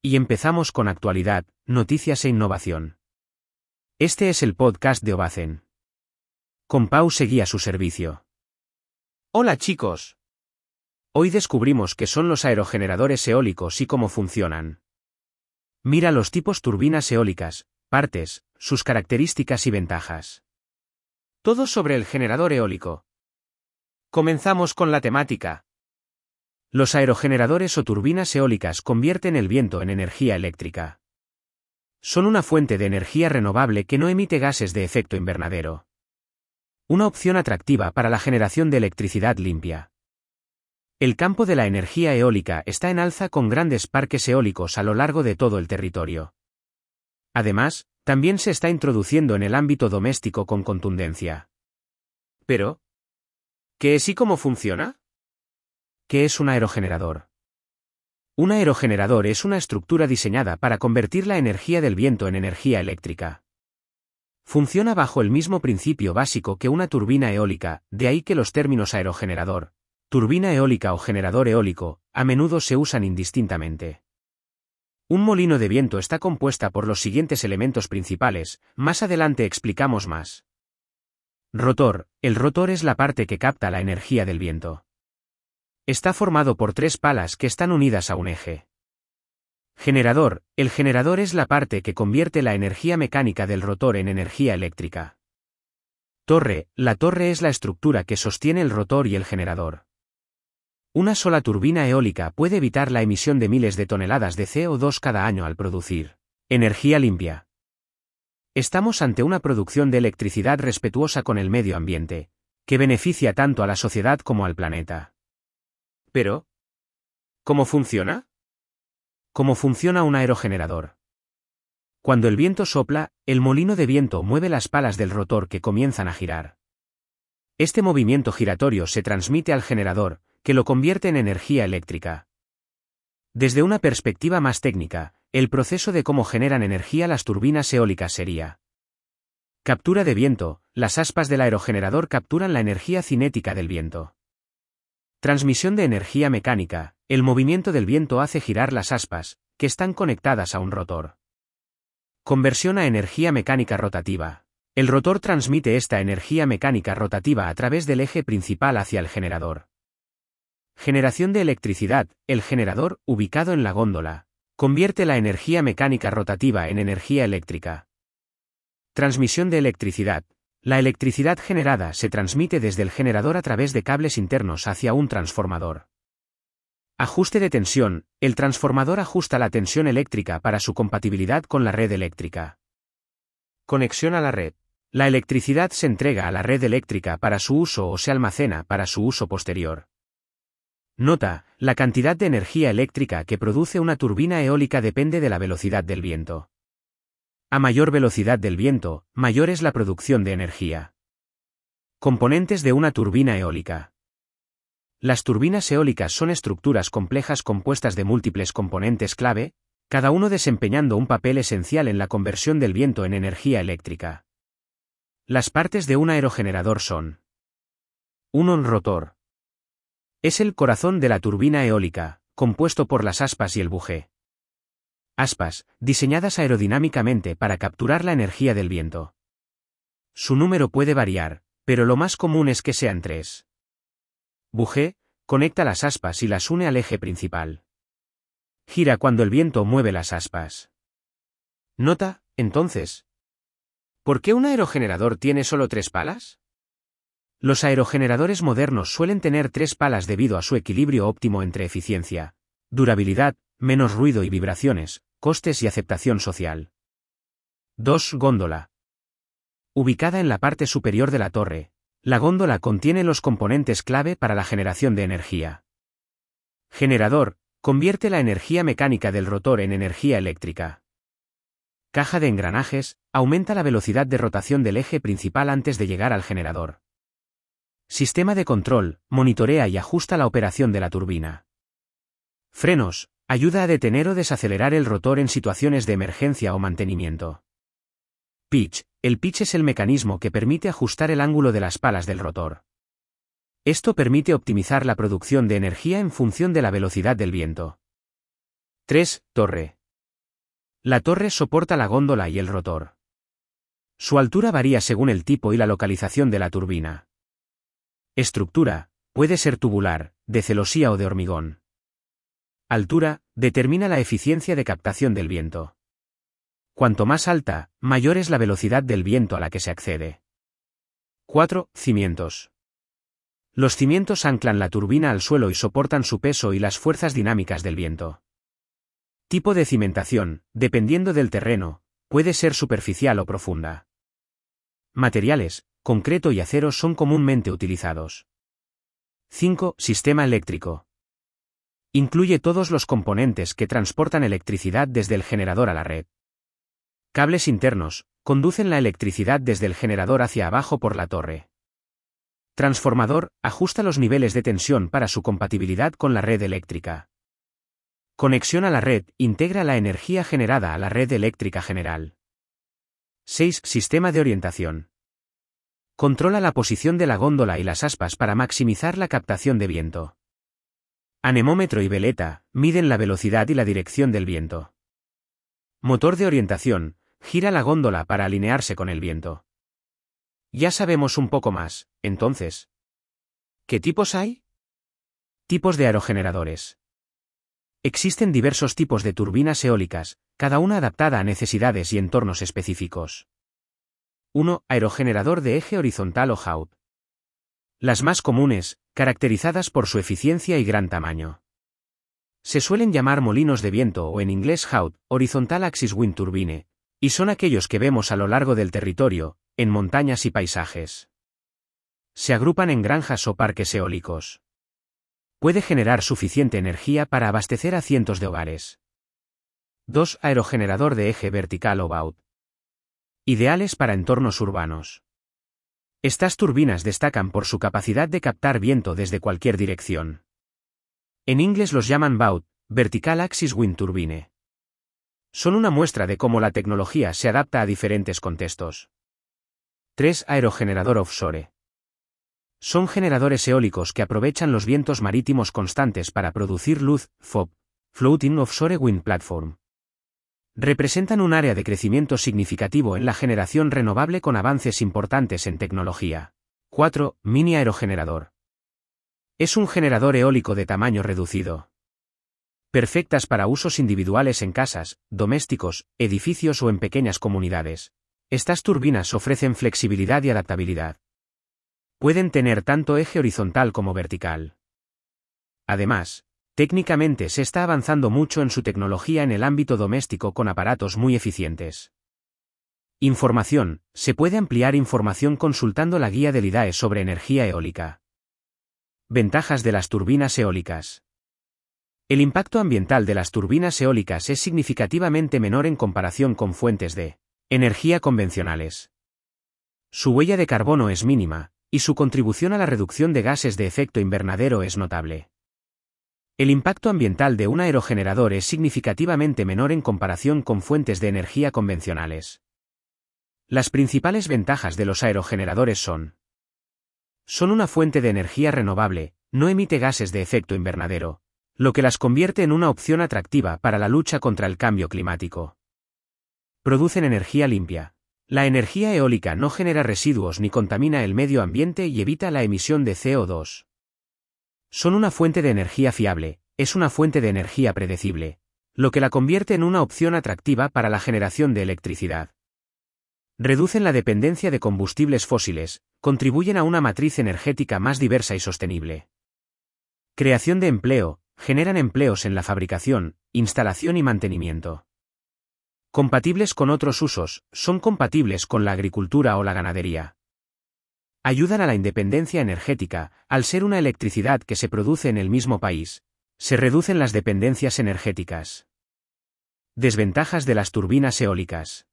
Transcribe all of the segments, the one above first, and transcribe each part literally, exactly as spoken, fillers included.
Y empezamos con actualidad, noticias e innovación. Este es el podcast de Ovacen. Con Pau seguí a su servicio. Hola chicos. Hoy descubrimos qué son los aerogeneradores eólicos y cómo funcionan. Mira los tipos turbinas eólicas, partes, sus características y ventajas. Todo sobre el generador eólico. Comenzamos con la temática. Los aerogeneradores o turbinas eólicas convierten el viento en energía eléctrica. Son una fuente de energía renovable que no emite gases de efecto invernadero. Una opción atractiva para la generación de electricidad limpia. El campo de la energía eólica está en alza con grandes parques eólicos a lo largo de todo el territorio. Además, también se está introduciendo en el ámbito doméstico con contundencia. Pero, ¿qué es y cómo funciona? ¿Qué es un aerogenerador? Un aerogenerador es una estructura diseñada para convertir la energía del viento en energía eléctrica. Funciona bajo el mismo principio básico que una turbina eólica, de ahí que los términos aerogenerador, turbina eólica o generador eólico, a menudo se usan indistintamente. Un molino de viento está compuesta por los siguientes elementos principales, más adelante explicamos más. Rotor. El rotor es la parte que capta la energía del viento. Está formado por tres palas que están unidas a un eje. Generador. El generador es la parte que convierte la energía mecánica del rotor en energía eléctrica. Torre. La torre es la estructura que sostiene el rotor y el generador. Una sola turbina eólica puede evitar la emisión de miles de toneladas de C O dos cada año al producir energía limpia. Estamos ante una producción de electricidad respetuosa con el medio ambiente, que beneficia tanto a la sociedad como al planeta. Pero, ¿cómo funciona? ¿Cómo funciona un aerogenerador? Cuando el viento sopla, el molino de viento mueve las palas del rotor que comienzan a girar. Este movimiento giratorio se transmite al generador, que lo convierte en energía eléctrica. Desde una perspectiva más técnica, el proceso de cómo generan energía las turbinas eólicas sería: captura de viento. Las aspas del aerogenerador capturan la energía cinética del viento. Transmisión de energía mecánica. El movimiento del viento hace girar las aspas, que están conectadas a un rotor. Conversión a energía mecánica rotativa. El rotor transmite esta energía mecánica rotativa a través del eje principal hacia el generador. Generación de electricidad. El generador, ubicado en la góndola, convierte la energía mecánica rotativa en energía eléctrica. Transmisión de electricidad. La electricidad generada se transmite desde el generador a través de cables internos hacia un transformador. Ajuste de tensión. El transformador ajusta la tensión eléctrica para su compatibilidad con la red eléctrica. Conexión a la red. La electricidad se entrega a la red eléctrica para su uso o se almacena para su uso posterior. Nota: la cantidad de energía eléctrica que produce una turbina eólica depende de la velocidad del viento. A mayor velocidad del viento, mayor es la producción de energía. Componentes de una turbina eólica. Las turbinas eólicas son estructuras complejas compuestas de múltiples componentes clave, cada uno desempeñando un papel esencial en la conversión del viento en energía eléctrica. Las partes de un aerogenerador son: uno. Rotor. Es el corazón de la turbina eólica, compuesto por las aspas y el buje. Aspas, diseñadas aerodinámicamente para capturar la energía del viento. Su número puede variar, pero lo más común es que sean tres. Buje, conecta las aspas y las une al eje principal. Gira cuando el viento mueve las aspas. Nota, entonces, ¿por qué un aerogenerador tiene solo tres palas? Los aerogeneradores modernos suelen tener tres palas debido a su equilibrio óptimo entre eficiencia, durabilidad, menos ruido y vibraciones, costes y aceptación social. dos. Góndola. Ubicada en la parte superior de la torre, la góndola contiene los componentes clave para la generación de energía. Generador, convierte la energía mecánica del rotor en energía eléctrica. Caja de engranajes, aumenta la velocidad de rotación del eje principal antes de llegar al generador. Sistema de control, monitorea y ajusta la operación de la turbina. Frenos, ayuda a detener o desacelerar el rotor en situaciones de emergencia o mantenimiento. Pitch, el pitch es el mecanismo que permite ajustar el ángulo de las palas del rotor. Esto permite optimizar la producción de energía en función de la velocidad del viento. tres. Torre. La torre soporta la góndola y el rotor. Su altura varía según el tipo y la localización de la turbina. Estructura: puede ser tubular, de celosía o de hormigón. Altura: determina la eficiencia de captación del viento. Cuanto más alta, mayor es la velocidad del viento a la que se accede. cuatro. Cimientos. Los cimientos anclan la turbina al suelo y soportan su peso y las fuerzas dinámicas del viento. Tipo de cimentación: dependiendo del terreno, puede ser superficial o profunda. Materiales: concreto y acero son comúnmente utilizados. cinco. Sistema eléctrico. Incluye todos los componentes que transportan electricidad desde el generador a la red. Cables internos: conducen la electricidad desde el generador hacia abajo por la torre. Transformador: ajusta los niveles de tensión para su compatibilidad con la red eléctrica. Conexión a la red: integra la energía generada a la red eléctrica general. seis. Sistema de orientación. Controla la posición de la góndola y las aspas para maximizar la captación de viento. Anemómetro y veleta: miden la velocidad y la dirección del viento. Motor de orientación: gira la góndola para alinearse con el viento. Ya sabemos un poco más, entonces. ¿Qué tipos hay? Tipos de aerogeneradores. Existen diversos tipos de turbinas eólicas, cada una adaptada a necesidades y entornos específicos. uno. Aerogenerador de eje horizontal o H O U T. Las más comunes, caracterizadas por su eficiencia y gran tamaño. Se suelen llamar molinos de viento o en inglés H O U T, Horizontal Axis Wind Turbine, y son aquellos que vemos a lo largo del territorio, en montañas y paisajes. Se agrupan en granjas o parques eólicos. Puede generar suficiente energía para abastecer a cientos de hogares. dos. Aerogenerador de eje vertical o B A U T. Ideales para entornos urbanos. Estas turbinas destacan por su capacidad de captar viento desde cualquier dirección. En inglés los llaman B A U T, Vertical Axis Wind Turbine. Son una muestra de cómo la tecnología se adapta a diferentes contextos. tres. Aerogenerador offshore. Son generadores eólicos que aprovechan los vientos marítimos constantes para producir luz, F O P, Floating Offshore Wind Platform. Representan un área de crecimiento significativo en la generación renovable con avances importantes en tecnología. cuatro. Mini aerogenerador. Es un generador eólico de tamaño reducido. Perfectas para usos individuales en casas, domésticos, edificios o en pequeñas comunidades. Estas turbinas ofrecen flexibilidad y adaptabilidad. Pueden tener tanto eje horizontal como vertical. Además, técnicamente se está avanzando mucho en su tecnología en el ámbito doméstico con aparatos muy eficientes. Información: se puede ampliar información consultando la guía del I D A E sobre energía eólica. Ventajas de las turbinas eólicas. El impacto ambiental de las turbinas eólicas es significativamente menor en comparación con fuentes de energía convencionales. Su huella de carbono es mínima, y su contribución a la reducción de gases de efecto invernadero es notable. El impacto ambiental de un aerogenerador es significativamente menor en comparación con fuentes de energía convencionales. Las principales ventajas de los aerogeneradores son: son una fuente de energía renovable, no emite gases de efecto invernadero, lo que las convierte en una opción atractiva para la lucha contra el cambio climático. Producen energía limpia. La energía eólica no genera residuos ni contamina el medio ambiente y evita la emisión de C O dos. Son una fuente de energía fiable, es una fuente de energía predecible, lo que la convierte en una opción atractiva para la generación de electricidad. Reducen la dependencia de combustibles fósiles, contribuyen a una matriz energética más diversa y sostenible. Creación de empleo: generan empleos en la fabricación, instalación y mantenimiento. Compatibles con otros usos: son compatibles con la agricultura o la ganadería. Ayudan a la independencia energética: al ser una electricidad que se produce en el mismo país, se reducen las dependencias energéticas. Desventajas de las turbinas eólicas.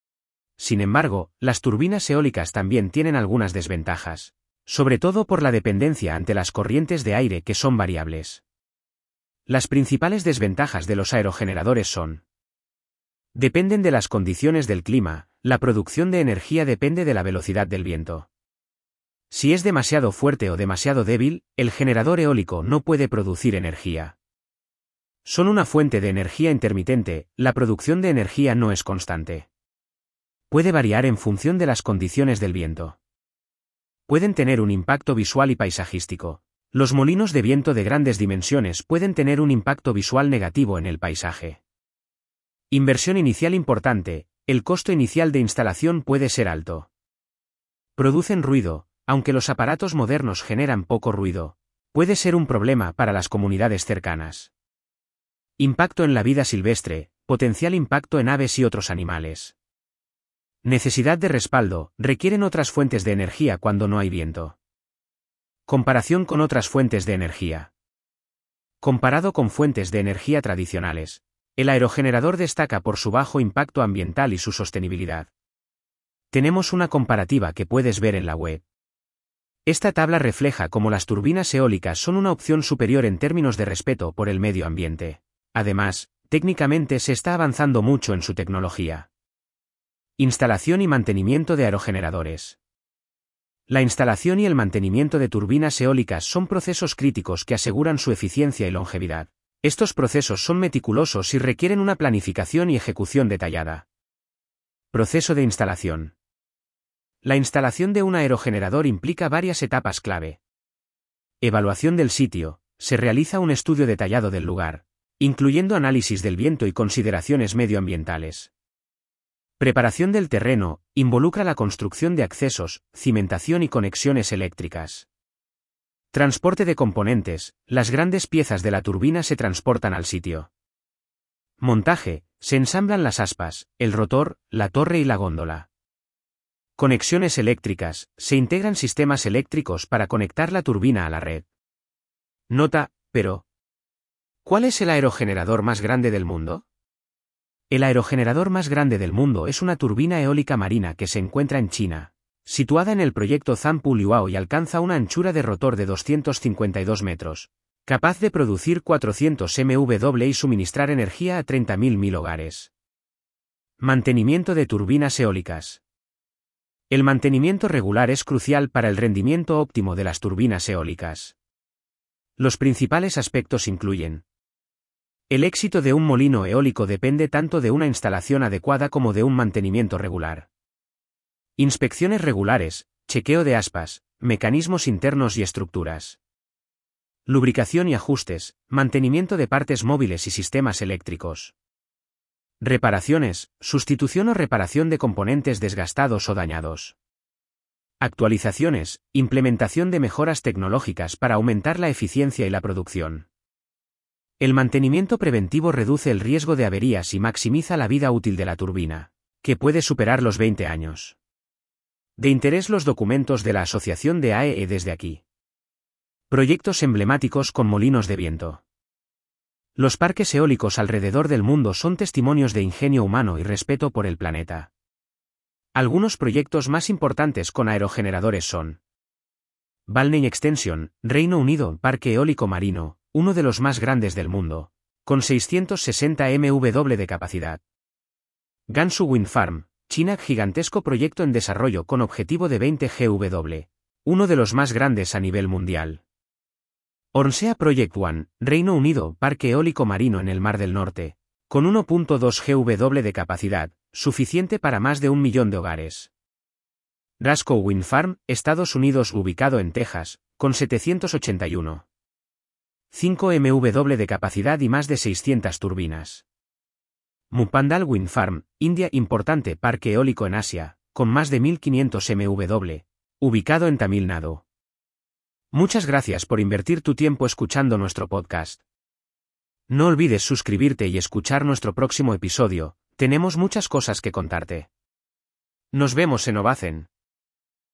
Sin embargo, las turbinas eólicas también tienen algunas desventajas, sobre todo por la dependencia ante las corrientes de aire que son variables. Las principales desventajas de los aerogeneradores son: dependen de las condiciones del clima, la producción de energía depende de la velocidad del viento. Si es demasiado fuerte o demasiado débil, el generador eólico no puede producir energía. Son una fuente de energía intermitente, la producción de energía no es constante. Puede variar en función de las condiciones del viento. Pueden tener un impacto visual y paisajístico. Los molinos de viento de grandes dimensiones pueden tener un impacto visual negativo en el paisaje. Inversión inicial importante, el costo inicial de instalación puede ser alto. Producen ruido, aunque los aparatos modernos generan poco ruido. Puede ser un problema para las comunidades cercanas. Impacto en la vida silvestre, potencial impacto en aves y otros animales. Necesidad de respaldo, requieren otras fuentes de energía cuando no hay viento. Comparación con otras fuentes de energía. Comparado con fuentes de energía tradicionales, el aerogenerador destaca por su bajo impacto ambiental y su sostenibilidad. Tenemos una comparativa que puedes ver en la web. Esta tabla refleja cómo las turbinas eólicas son una opción superior en términos de respeto por el medio ambiente. Además, técnicamente se está avanzando mucho en su tecnología. Instalación y mantenimiento de aerogeneradores. La instalación y el mantenimiento de turbinas eólicas son procesos críticos que aseguran su eficiencia y longevidad. Estos procesos son meticulosos y requieren una planificación y ejecución detallada. Proceso de instalación. La instalación de un aerogenerador implica varias etapas clave. Evaluación del sitio. Se realiza un estudio detallado del lugar, incluyendo análisis del viento y consideraciones medioambientales. Preparación del terreno, involucra la construcción de accesos, cimentación y conexiones eléctricas. Transporte de componentes, las grandes piezas de la turbina se transportan al sitio. Montaje, se ensamblan las aspas, el rotor, la torre y la góndola. Conexiones eléctricas, se integran sistemas eléctricos para conectar la turbina a la red. Nota, pero, ¿cuál es el aerogenerador más grande del mundo? El aerogenerador más grande del mundo es una turbina eólica marina que se encuentra en China, situada en el proyecto Zhangpu Liuao y alcanza una anchura de rotor de doscientos cincuenta y dos metros, capaz de producir cuatrocientos megawatts y suministrar energía a treinta mil hogares. Mantenimiento de turbinas eólicas. El mantenimiento regular es crucial para el rendimiento óptimo de las turbinas eólicas. Los principales aspectos incluyen: el éxito de un molino eólico depende tanto de una instalación adecuada como de un mantenimiento regular. Inspecciones regulares, chequeo de aspas, mecanismos internos y estructuras. Lubricación y ajustes, mantenimiento de partes móviles y sistemas eléctricos. Reparaciones, sustitución o reparación de componentes desgastados o dañados. Actualizaciones, implementación de mejoras tecnológicas para aumentar la eficiencia y la producción. El mantenimiento preventivo reduce el riesgo de averías y maximiza la vida útil de la turbina, que puede superar los veinte años. De interés los documentos de la Asociación de A E E desde aquí. Proyectos emblemáticos con molinos de viento. Los parques eólicos alrededor del mundo son testimonios de ingenio humano y respeto por el planeta. Algunos proyectos más importantes con aerogeneradores son: Valney Extension, Reino Unido, parque eólico marino, uno de los más grandes del mundo, con seiscientos sesenta megawatts de capacidad. Gansu Wind Farm, China, gigantesco proyecto en desarrollo con objetivo de veinte gigawatts, uno de los más grandes a nivel mundial. Hornsea Project One, Reino Unido, parque eólico marino en el Mar del Norte, con uno punto dos gigawatts de capacidad, suficiente para más de un millón de hogares. Rasco Wind Farm, Estados Unidos, ubicado en Texas, con setecientos ochenta y uno punto cinco megawatts de capacidad y más de seiscientas turbinas. Mupandal Wind Farm, India, importante parque eólico en Asia, con más de mil quinientos megawatts, ubicado en Tamil Nadu. Muchas gracias por invertir tu tiempo escuchando nuestro podcast. No olvides suscribirte y escuchar nuestro próximo episodio, tenemos muchas cosas que contarte. Nos vemos en Ovacen.